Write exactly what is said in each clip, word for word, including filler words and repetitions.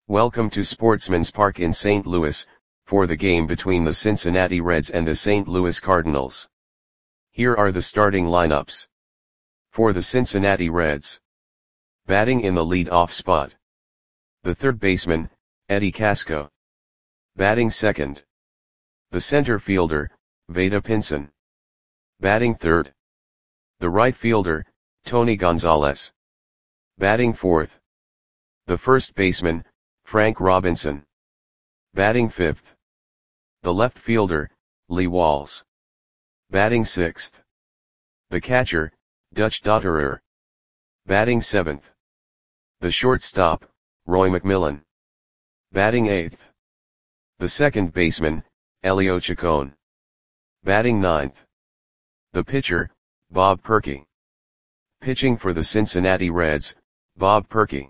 Welcome to Sportsman's Park in Saint Louis, for the game between the Cincinnati Reds and the Saint Louis Cardinals. Here are the starting lineups. For the Cincinnati Reds. Batting in the lead-off spot. The third baseman, Eddie Casco. Batting second. The center fielder, Vada Pinson. Batting third. The right fielder, Tony Gonzalez. Batting fourth. The first baseman, Frank Robinson. Batting fifth. The left fielder, Lee Walls. Batting sixth. The catcher, Dutch Dotterer. Batting seventh. The shortstop, Roy McMillan. Batting eighth. The second baseman, Elio Chacon. Batting ninth. The pitcher, Bob Perky. Pitching for the Cincinnati Reds, Bob Perky.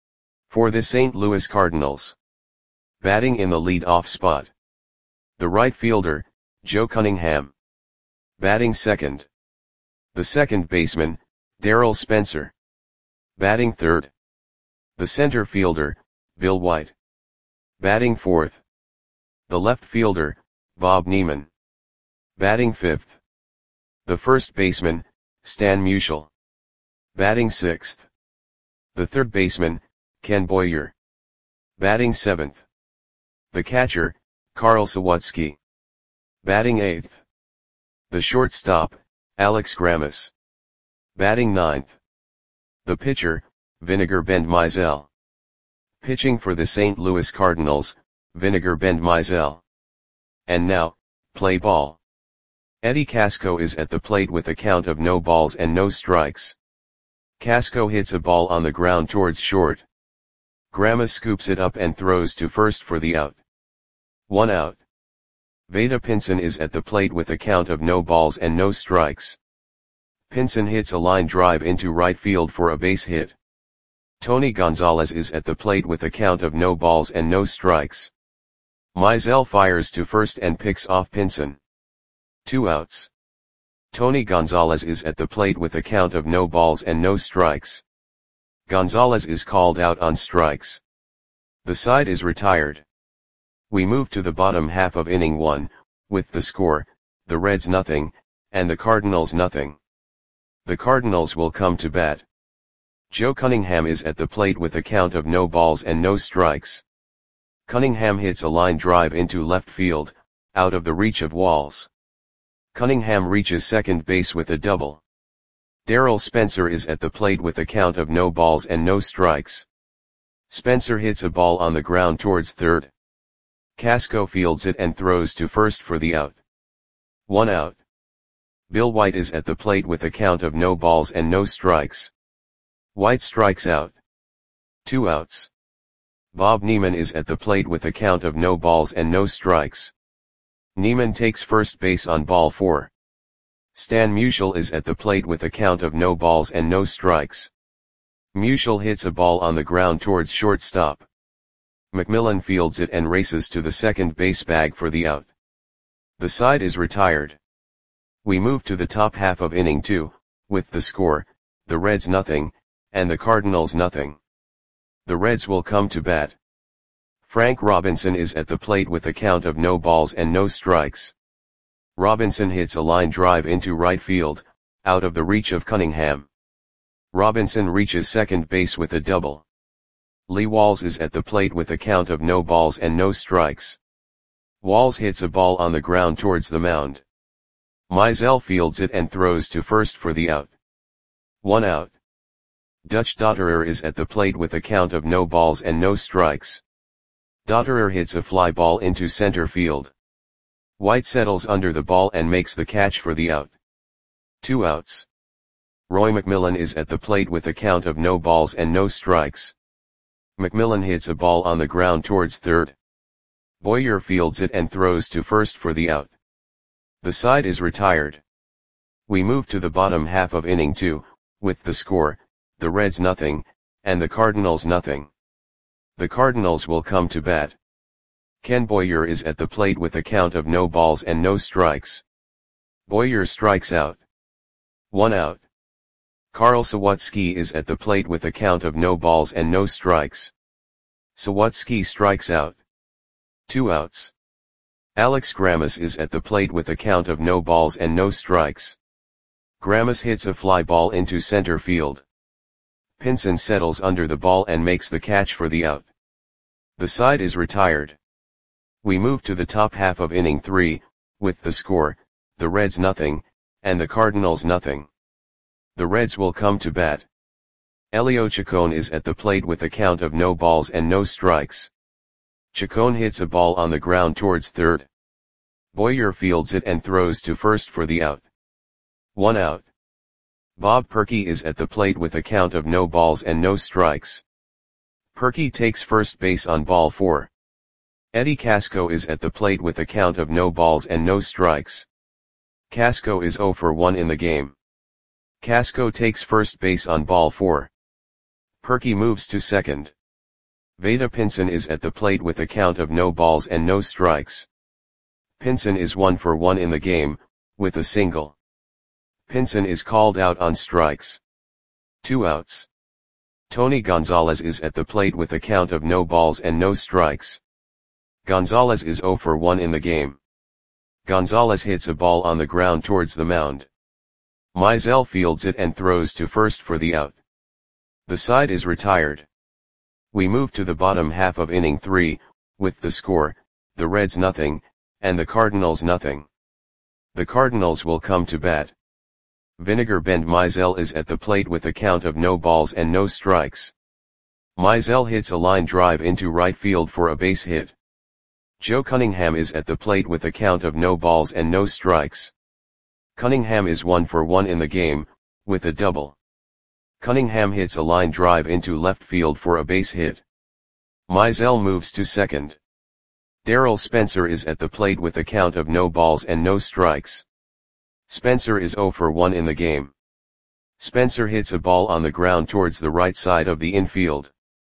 For the Saint Louis Cardinals. Batting in the lead-off spot. The right fielder, Joe Cunningham. Batting second. The second baseman, Darryl Spencer. Batting third. The center fielder, Bill White. Batting fourth. The left fielder, Bob Neiman. Batting fifth. The first baseman, Stan Musial. Batting sixth. The third baseman, Ken Boyer. Batting seventh. The catcher, Carl Sawatsky. Batting eighth. The shortstop, Alex Grammas. Batting ninth. The pitcher, Vinegar Bend Mizell. Pitching for the Saint Louis Cardinals, Vinegar Bend Mizell. And now, play ball. Eddie Casco is at the plate with a count of no balls and no strikes. Casco hits a ball on the ground towards short. Grammas scoops it up and throws to first for the out. One out. Vada Pinson is at the plate with a count of no balls and no strikes. Pinson hits a line drive into right field for a base hit. Tony Gonzalez is at the plate with a count of no balls and no strikes. Mizell fires to first and picks off Pinson. Two outs. Tony Gonzalez is at the plate with a count of no balls and no strikes. Gonzalez is called out on strikes. The side is retired. We move to the bottom half of inning one, with the score, the Reds nothing, and the Cardinals nothing. The Cardinals will come to bat. Joe Cunningham is at the plate with a count of no balls and no strikes. Cunningham hits a line drive into left field, out of the reach of Walls. Cunningham reaches second base with a double. Darryl Spencer is at the plate with a count of no balls and no strikes. Spencer hits a ball on the ground towards third. Casco fields it and throws to first for the out. One out. Bill White is at the plate with a count of no balls and no strikes. White strikes out. Two outs. Bob Neiman is at the plate with a count of no balls and no strikes. Neiman takes first base on ball four. Stan Musial is at the plate with a count of no balls and no strikes. Musial hits a ball on the ground towards shortstop. McMillan fields it and races to the second base bag for the out. The side is retired. We move to the top half of inning two, with the score, the Reds nothing, and the Cardinals nothing. The Reds will come to bat. Frank Robinson is at the plate with a count of no balls and no strikes. Robinson hits a line drive into right field, out of the reach of Cunningham. Robinson reaches second base with a double. Lee Walls is at the plate with a count of no balls and no strikes. Walls hits a ball on the ground towards the mound. Mizell fields it and throws to first for the out. One out. Dutch Dotterer is at the plate with a count of no balls and no strikes. Dotterer hits a fly ball into center field. White settles under the ball and makes the catch for the out. Two outs. Roy McMillan is at the plate with a count of no balls and no strikes. McMillan hits a ball on the ground towards third. Boyer fields it and throws to first for the out. The side is retired. We move to the bottom half of inning two, with the score, the Reds nothing, and the Cardinals nothing. The Cardinals will come to bat. Ken Boyer is at the plate with a count of no balls and no strikes. Boyer strikes out. One out. Carl Sawatsky is at the plate with a count of no balls and no strikes. Sawatsky strikes out. Two outs. Alex Grammas is at the plate with a count of no balls and no strikes. Grammas hits a fly ball into center field. Pinson settles under the ball and makes the catch for the out. The side is retired. We move to the top half of inning three, with the score, the Reds nothing, and the Cardinals nothing. The Reds will come to bat. Elio Chacon is at the plate with a count of no balls and no strikes. Chacon hits a ball on the ground towards third. Boyer fields it and throws to first for the out. One out. Bob Perky is at the plate with a count of no balls and no strikes. Perky takes first base on ball four. Eddie Casco is at the plate with a count of no balls and no strikes. Casco is oh for one in the game. Casco takes first base on ball four. Perky moves to second. Vada Pinson is at the plate with a count of no balls and no strikes. Pinson is one for one in the game, with a single. Pinson is called out on strikes. Two outs. Tony Gonzalez is at the plate with a count of no balls and no strikes. Gonzalez is oh for one in the game. Gonzalez hits a ball on the ground towards the mound. Mizell fields it and throws to first for the out. The side is retired. We move to the bottom half of inning three, with the score, the Reds nothing, and the Cardinals nothing. The Cardinals will come to bat. Vinegar Bend Mizell is at the plate with a count of no balls and no strikes. Mizell hits a line drive into right field for a base hit. Joe Cunningham is at the plate with a count of no balls and no strikes. Cunningham is one for one in the game, with a double. Cunningham hits a line drive into left field for a base hit. Mizell moves to second. Darrell Spencer is at the plate with a count of no balls and no strikes. Spencer is oh for one in the game. Spencer hits a ball on the ground towards the right side of the infield.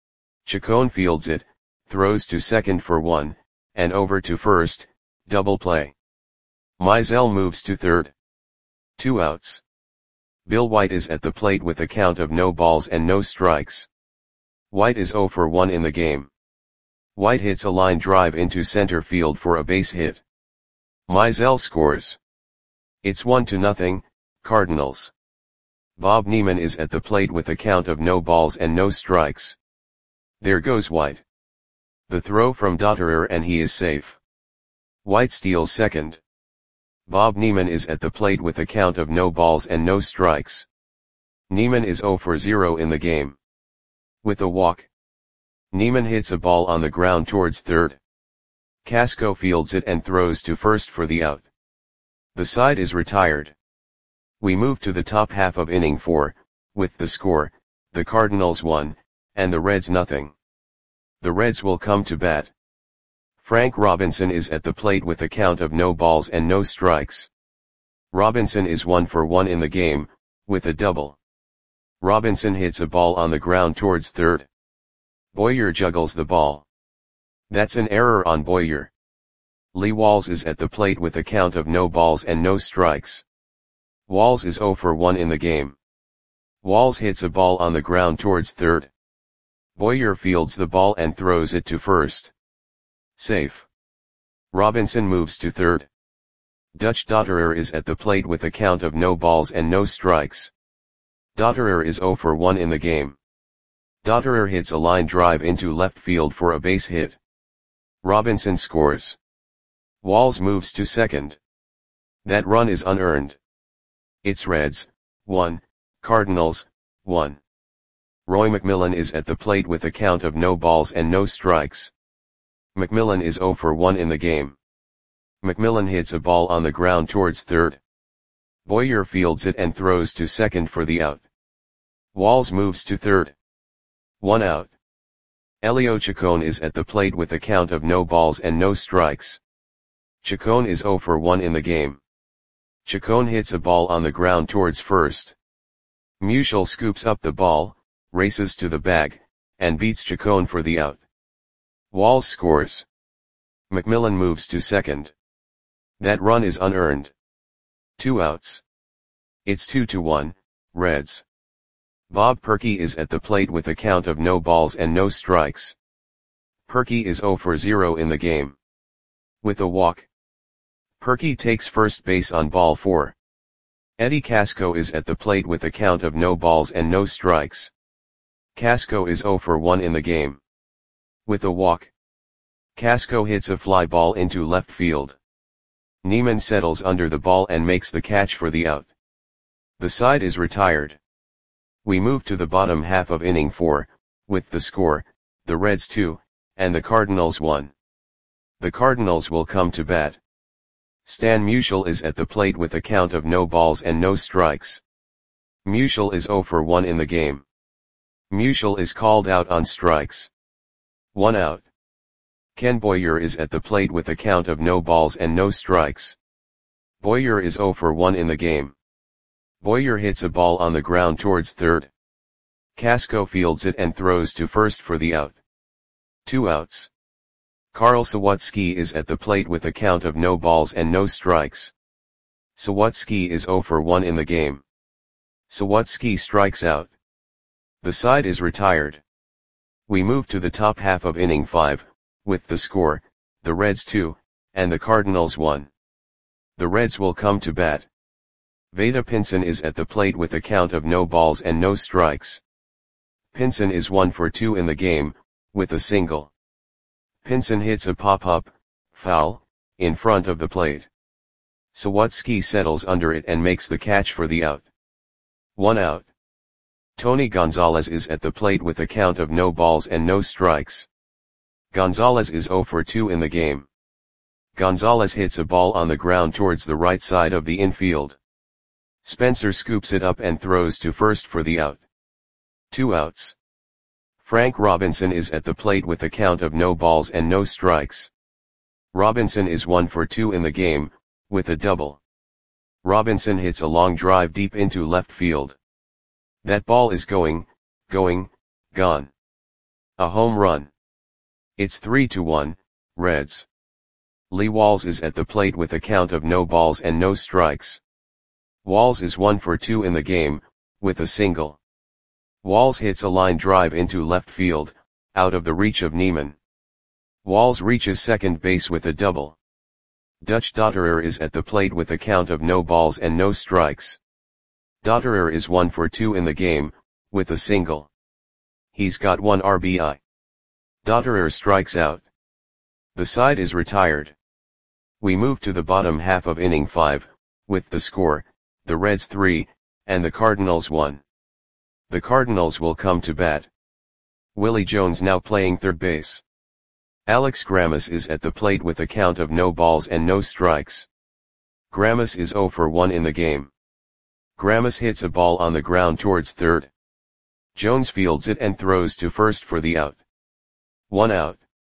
Chacon fields it, throws to second for one, and over to first, double play. Mizell moves to third. Two outs. Bill White is at the plate with a count of no balls and no strikes. White is oh for one in the game. White hits a line drive into center field for a base hit. Mizell scores. It's one to nothing, Cardinals. Bob Neiman is at the plate with a count of no balls and no strikes. There goes White. The throw from Dotterer and he is safe. White steals second. Bob Neiman is at the plate with a count of no balls and no strikes. Neiman is oh for zero in the game. With a walk. Neiman hits a ball on the ground towards third. Casco fields it and throws to first for the out. The side is retired. We move to the top half of inning four, with the score, the Cardinals one, and the Reds nothing. The Reds will come to bat. Frank Robinson is at the plate with a count of no balls and no strikes. Robinson is one for one in the game, with a double. Robinson hits a ball on the ground towards third. Boyer juggles the ball. That's an error on Boyer. Lee Walls is at the plate with a count of no balls and no strikes. Walls is oh for one in the game. Walls hits a ball on the ground towards third. Boyer fields the ball and throws it to first. Safe. Robinson moves to third. Dutch Dotterer is at the plate with a count of no balls and no strikes. Dotterer is oh for one in the game. Dotterer hits a line drive into left field for a base hit. Robinson scores. Walls moves to second. That run is unearned. It's Reds, one, Cardinals, one. Roy McMillan is at the plate with a count of no balls and no strikes. McMillan is oh for one in the game. McMillan hits a ball on the ground towards third. Boyer fields it and throws to second for the out. Walls moves to third. One out. Elio Chacon is at the plate with a count of no balls and no strikes. Chacon is oh for one in the game. Chacon hits a ball on the ground towards first. Musial scoops up the ball, races to the bag, and beats Chacon for the out. Walls scores. McMillan moves to second. That run is unearned. Two outs. It's two to one, Reds. Bob Perky is at the plate with a count of no balls and no strikes. Perky is zero for zero in the game. With a walk, Perky takes first base on ball four. Eddie Casco is at the plate with a count of no balls and no strikes. Casco is zero for one in the game. With a walk, Casco hits a fly ball into left field. Neiman settles under the ball and makes the catch for the out. The side is retired. We move to the bottom half of inning four, with the score, the Reds two, and the Cardinals one. The Cardinals will come to bat. Stan Musial is at the plate with a count of no balls and no strikes. Musial is zero for one in the game. Musial is called out on strikes. One out. Ken Boyer is at the plate with a count of no balls and no strikes. Boyer is zero for one in the game. Boyer hits a ball on the ground towards third. Casco fields it and throws to first for the out. Two outs. Carl Sawatsky is at the plate with a count of no balls and no strikes. Sawatsky is zero for one in the game. Sawatsky strikes out. The side is retired. We move to the top half of inning five, with the score, the Reds two, and the Cardinals one. The Reds will come to bat. Vada Pinson is at the plate with a count of no balls and no strikes. Pinson is one for two in the game, with a single. Pinson hits a pop-up, foul, in front of the plate. Sawatsky settles under it and makes the catch for the out. One out. Tony Gonzalez is at the plate with a count of no balls and no strikes. Gonzalez is zero for two in the game. Gonzalez hits a ball on the ground towards the right side of the infield. Spencer scoops it up and throws to first for the out. Two outs. Frank Robinson is at the plate with a count of no balls and no strikes. Robinson is one for two in the game, with a double. Robinson hits a long drive deep into left field. That ball is going, going, gone. A home run. It's three to one, Reds. Lee Walls is at the plate with a count of no balls and no strikes. Walls is one for two in the game, with a single. Walls hits a line drive into left field, out of the reach of Neiman. Walls reaches second base with a double. Dutch Dotterer is at the plate with a count of no balls and no strikes. Dotterer is one for two in the game, with a single. He's got one R B I. Dotterer strikes out. The side is retired. We move to the bottom half of inning five, with the score, the Reds three, and the Cardinals one. The Cardinals will come to bat. Willie Jones now playing third base. Alex Grammas is at the plate with a count of no balls and no strikes. Grammas is zero for one in the game. Grammas hits a ball on the ground towards third. Jones fields it and throws to first for the out. One out.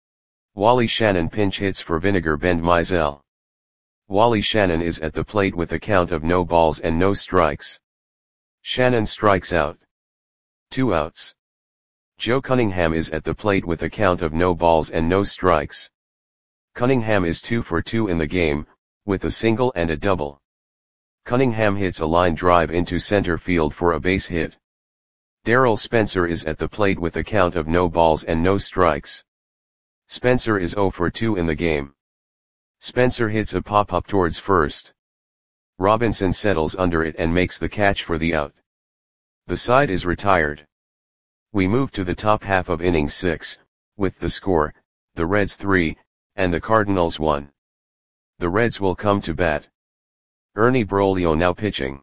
Wally Shannon pinch hits for Vinegar Bend Mizell. Wally Shannon is at the plate with a count of no balls and no strikes. Shannon strikes out. Two outs. Joe Cunningham is at the plate with a count of no balls and no strikes. Cunningham is two for two in the game, with a single and a double. Cunningham hits a line drive into center field for a base hit. Darrell Spencer is at the plate with a count of no balls and no strikes. Spencer is zero for two in the game. Spencer hits a pop-up towards first. Robinson settles under it and makes the catch for the out. The side is retired. We move to the top half of inning six, with the score, the Reds three, and the Cardinals one. The Reds will come to bat. Ernie Broglio now pitching.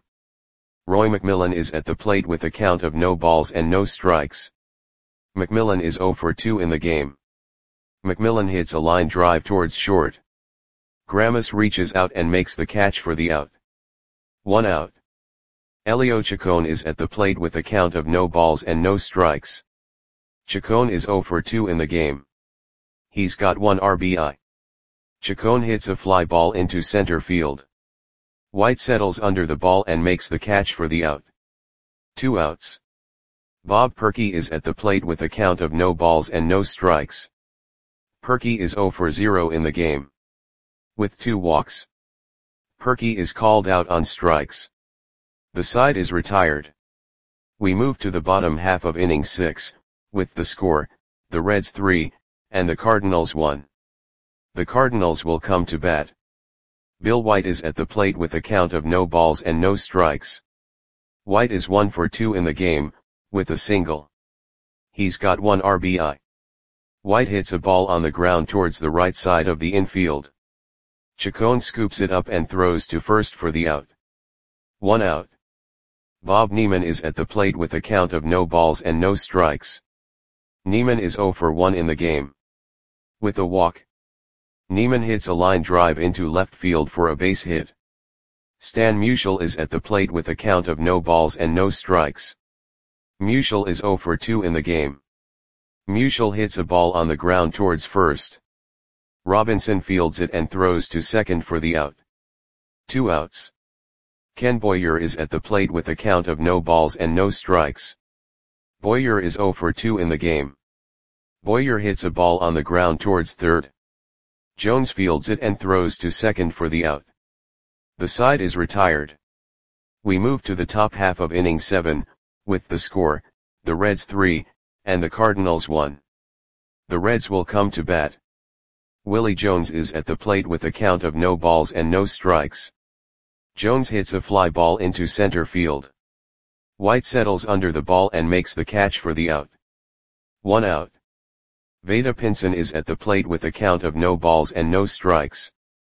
Roy McMillan is at the plate with a count of no balls and no strikes. McMillan is zero for two in the game. McMillan hits a line drive towards short. Grammas reaches out and makes the catch for the out. One out. Elio Chacon is at the plate with a count of no balls and no strikes. Chacon is zero for two in the game. He's got one R B I. Chacon hits a fly ball into center field. White settles under the ball and makes the catch for the out. Two outs. Bob Perky is at the plate with a count of no balls and no strikes. Perky is zero for zero in the game. With two walks. Perky is called out on strikes. The side is retired. We move to the bottom half of inning six, with the score, the Reds three, and the Cardinals one. The Cardinals will come to bat. Bill White is at the plate with a count of no balls and no strikes. White is one for two in the game, with a single. He's got one R B I. White hits a ball on the ground towards the right side of the infield. Chacon scoops it up and throws to first for the out. One out. Bob Neiman is at the plate with a count of no balls and no strikes. Neiman is zero for one in the game. With a walk. Neiman hits a line drive into left field for a base hit. Stan Musial is at the plate with a count of no balls and no strikes. Musial is zero for two in the game. Musial hits a ball on the ground towards first. Robinson fields it and throws to second for the out. Two outs. Ken Boyer is at the plate with a count of no balls and no strikes. Boyer is zero for two in the game. Boyer hits a ball on the ground towards third. Jones fields it and throws to second for the out. The side is retired. We move to the top half of inning seven, with the score, the Reds three, and the Cardinals one. The Reds will come to bat. Willie Jones is at the plate with a count of no balls and no strikes. Jones hits a fly ball into center field. White settles under the ball and makes the catch for the out. One out. Vada Pinson is at the plate with a count of no balls and no strikes.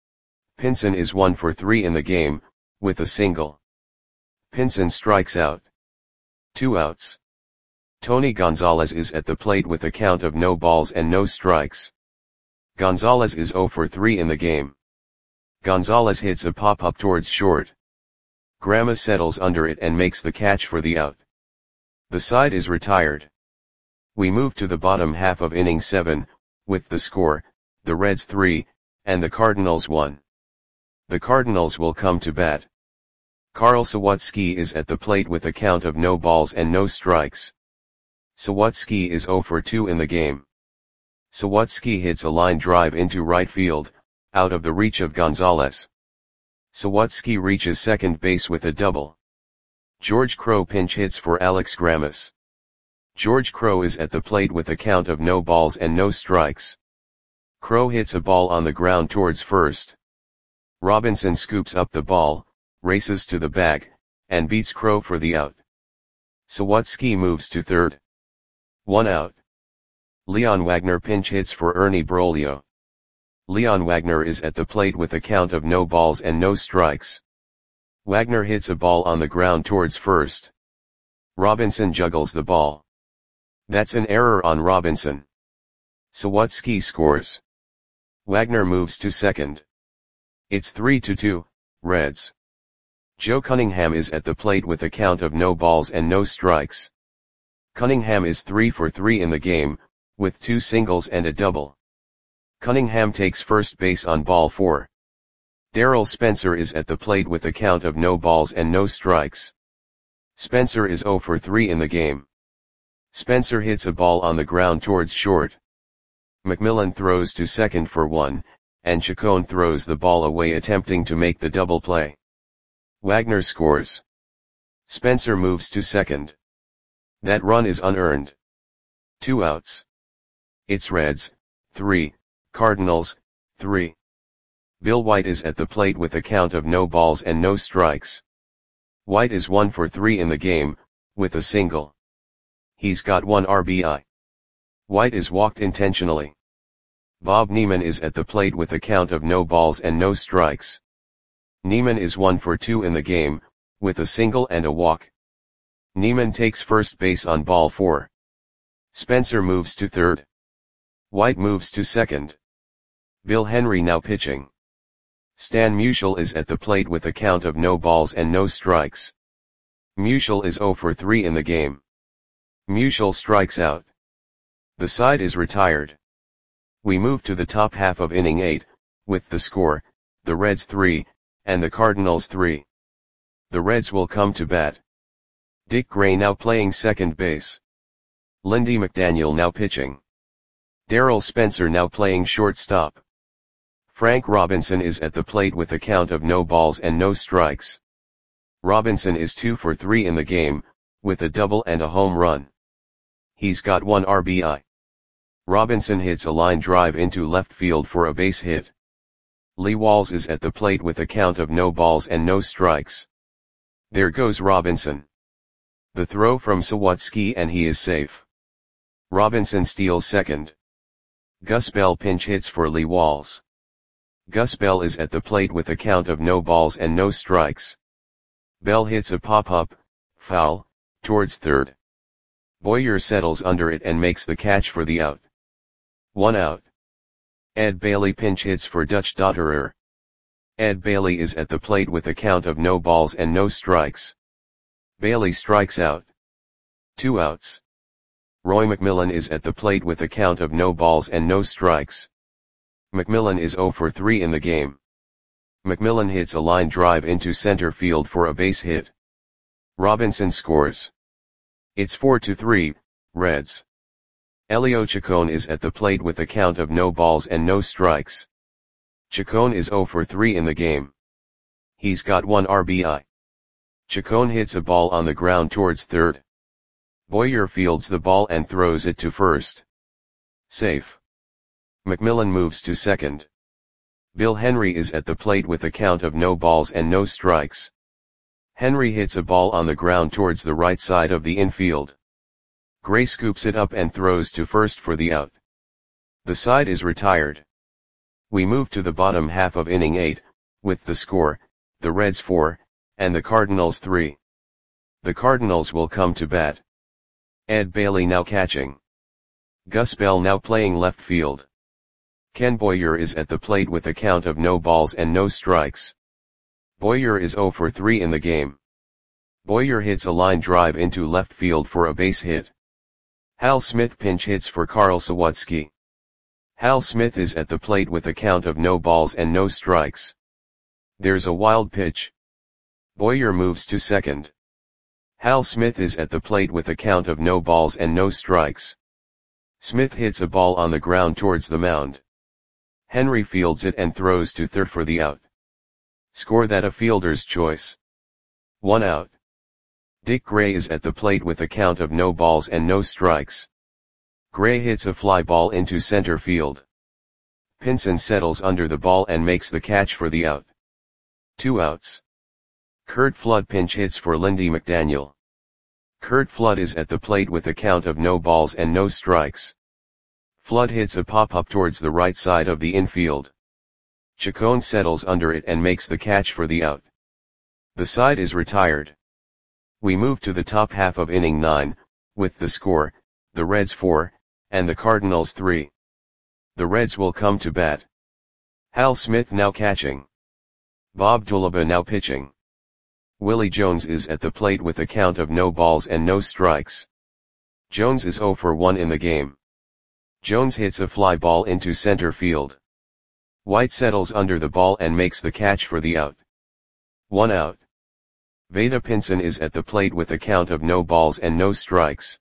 Pinson is one for three in the game, with a single. Pinson strikes out. Two outs. Tony Gonzalez is at the plate with a count of no balls and no strikes. Gonzalez is zero for three in the game. Gonzalez hits a pop-up towards short. Grama settles under it and makes the catch for the out. The side is retired. We move to the bottom half of inning seven, with the score, the Reds three, and the Cardinals one. The Cardinals will come to bat. Carl Sawatsky is at the plate with a count of no balls and no strikes. Sawatsky is zero for two in the game. Sawatsky hits a line drive into right field, out of the reach of Gonzalez. Sawatsky reaches second base with a double. George Crowe pinch hits for Alex Grammas. George Crowe is at the plate with a count of no balls and no strikes. Crowe hits a ball on the ground towards first. Robinson scoops up the ball, races to the bag, and beats Crowe for the out. Sawatsky moves to third. One out. Leon Wagner pinch hits for Ernie Broglio. Leon Wagner is at the plate with a count of no balls and no strikes. Wagner hits a ball on the ground towards first. Robinson juggles the ball. That's an error on Robinson. Sawatsky scores. Wagner moves to second. It's three to two, Reds. Joe Cunningham is at the plate with a count of no balls and no strikes. Cunningham is three for three in the game, with two singles and a double. Cunningham takes first base on ball four. Darrell Spencer is at the plate with a count of no balls and no strikes. Spencer is zero for three in the game. Spencer hits a ball on the ground towards short. McMillan throws to second for one, and Chacon throws the ball away attempting to make the double play. Wagner scores. Spencer moves to second. That run is unearned. Two outs. It's Reds, three, Cardinals, three. Bill White is at the plate with a count of no balls and no strikes. White is one for three in the game, with a single. He's got one R B I. White is walked intentionally. Bob Neiman is at the plate with a count of no balls and no strikes. Neiman is one for two in the game, with a single and a walk. Neiman takes first base on ball four. Spencer moves to third. White moves to second. Bill Henry now pitching. Stan Musial is at the plate with a count of no balls and no strikes. Musial is zero for three in the game. Musial strikes out. The side is retired. We move to the top half of inning eight, with the score, the Reds three, and the Cardinals three. The Reds will come to bat. Dick Gray now playing second base. Lindy McDaniel now pitching. Darrell Spencer now playing shortstop. Frank Robinson is at the plate with a count of no balls and no strikes. Robinson is two for three in the game, with a double and a home run. He's got one R B I. Robinson hits a line drive into left field for a base hit. Lee Walls is at the plate with a count of no balls and no strikes. There goes Robinson. The throw from Sawatsky and he is safe. Robinson steals second. Gus Bell pinch hits for Lee Walls. Gus Bell is at the plate with a count of no balls and no strikes. Bell hits a pop-up, foul, towards third. Boyer settles under it and makes the catch for the out. One out. Ed Bailey pinch hits for Dutch Dotterer. Ed Bailey is at the plate with a count of no balls and no strikes. Bailey strikes out. Two outs. Roy McMillan is at the plate with a count of no balls and no strikes. McMillan is zero for three in the game. McMillan hits a line drive into center field for a base hit. Robinson scores. It's four to three, Reds. Elio Chacon is at the plate with a count of no balls and no strikes. Chacon is zero for three in the game. He's got one R B I. Chacon hits a ball on the ground towards third. Boyer fields the ball and throws it to first. Safe. McMillan moves to second. Bill Henry is at the plate with a count of no balls and no strikes. Henry hits a ball on the ground towards the right side of the infield. Gray scoops it up and throws to first for the out. The side is retired. We move to the bottom half of inning eight, with the score, the Reds four, and the Cardinals three. The Cardinals will come to bat. Ed Bailey now catching. Gus Bell now playing left field. Ken Boyer is at the plate with a count of no balls and no strikes. Boyer is zero for three in the game. Boyer hits a line drive into left field for a base hit. Hal Smith pinch hits for Carl Sawatsky. Hal Smith is at the plate with a count of no balls and no strikes. There's a wild pitch. Boyer moves to second. Hal Smith is at the plate with a count of no balls and no strikes. Smith hits a ball on the ground towards the mound. Henry fields it and throws to third for the out. Score that a fielder's choice. One out. Dick Gray is at the plate with a count of no balls and no strikes. Gray hits a fly ball into center field. Pinson settles under the ball and makes the catch for the out. Two outs. Curt Flood pinch hits for Lindy McDaniel. Curt Flood is at the plate with a count of no balls and no strikes. Flood hits a pop-up towards the right side of the infield. Chacon settles under it and makes the catch for the out. The side is retired. We move to the top half of inning nine, with the score, the Reds four, and the Cardinals three. The Reds will come to bat. Hal Smith now catching. Bob Dulaba now pitching. Willie Jones is at the plate with a count of no balls and no strikes. Jones is zero for one in the game. Jones hits a fly ball into center field. White settles under the ball and makes the catch for the out. One out. Vada Pinson is at the plate with a count of no balls and no strikes.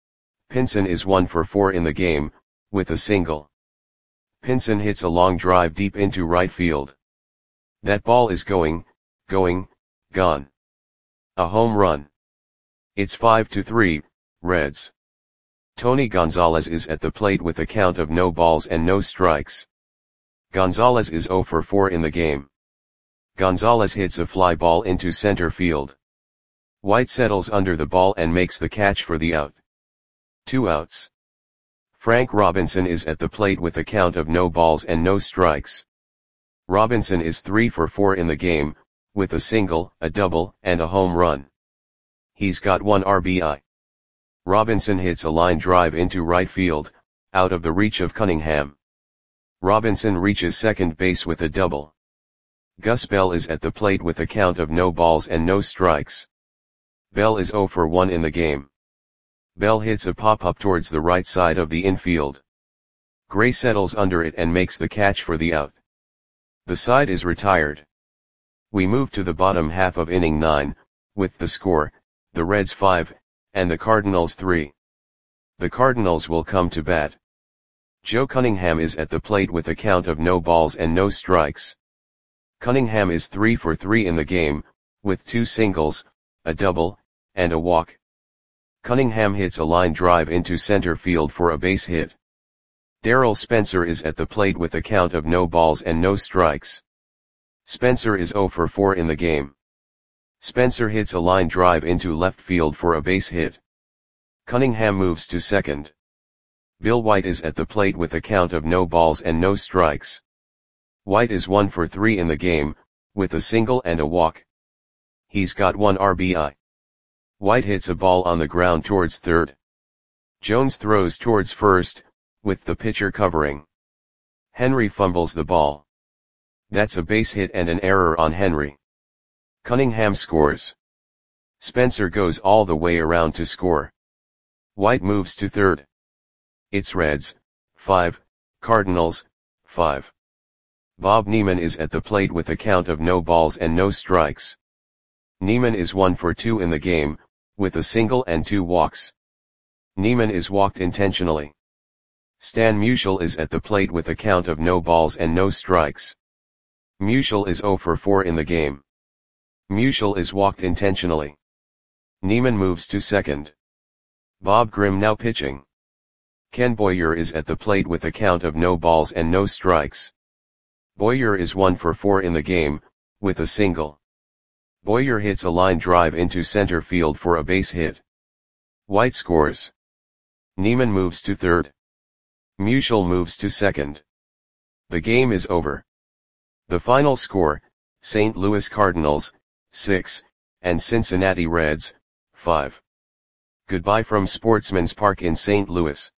Pinson is one for four in the game, with a single. Pinson hits a long drive deep into right field. That ball is going, going, gone. A home run. It's five to three, Reds. Tony Gonzalez is at the plate with a count of no balls and no strikes. Gonzalez is zero for four in the game. Gonzalez hits a fly ball into center field. White settles under the ball and makes the catch for the out. Two outs. Frank Robinson is at the plate with a count of no balls and no strikes. Robinson is three for four in the game, with a single, a double, and a home run. He's got one R B I. Robinson hits a line drive into right field, out of the reach of Cunningham. Robinson reaches second base with a double. Gus Bell is at the plate with a count of no balls and no strikes. Bell is zero for one in the game. Bell hits a pop-up towards the right side of the infield. Gray settles under it and makes the catch for the out. The side is retired. We move to the bottom half of inning nine, with the score, the Reds five, and the Cardinals three. The Cardinals will come to bat. Joe Cunningham is at the plate with a count of no balls and no strikes. Cunningham is three for three in the game, with two singles, a double, and a walk. Cunningham hits a line drive into center field for a base hit. Darrell Spencer is at the plate with a count of no balls and no strikes. Spencer is zero for four in the game. Spencer hits a line drive into left field for a base hit. Cunningham moves to second. Bill White is at the plate with a count of no balls and no strikes. White is one for three in the game, with a single and a walk. He's got one R B I. White hits a ball on the ground towards third. Jones throws towards first, with the pitcher covering. Henry fumbles the ball. That's a base hit and an error on Henry. Cunningham scores. Spencer goes all the way around to score. White moves to third. It's Reds, five, Cardinals, five. Bob Neiman is at the plate with a count of no balls and no strikes. Neiman is one for two in the game, with a single and two walks. Neiman is walked intentionally. Stan Musial is at the plate with a count of no balls and no strikes. Musial is zero for four in the game. Musial is walked intentionally. Neiman moves to second. Bob Grimm now pitching. Ken Boyer is at the plate with a count of no balls and no strikes. Boyer is one for four in the game, with a single. Boyer hits a line drive into center field for a base hit. White scores. Neiman moves to third. Musial moves to second. The game is over. The final score, Saint Louis Cardinals, six, and Cincinnati Reds, five. Goodbye from Sportsman's Park in Saint Louis.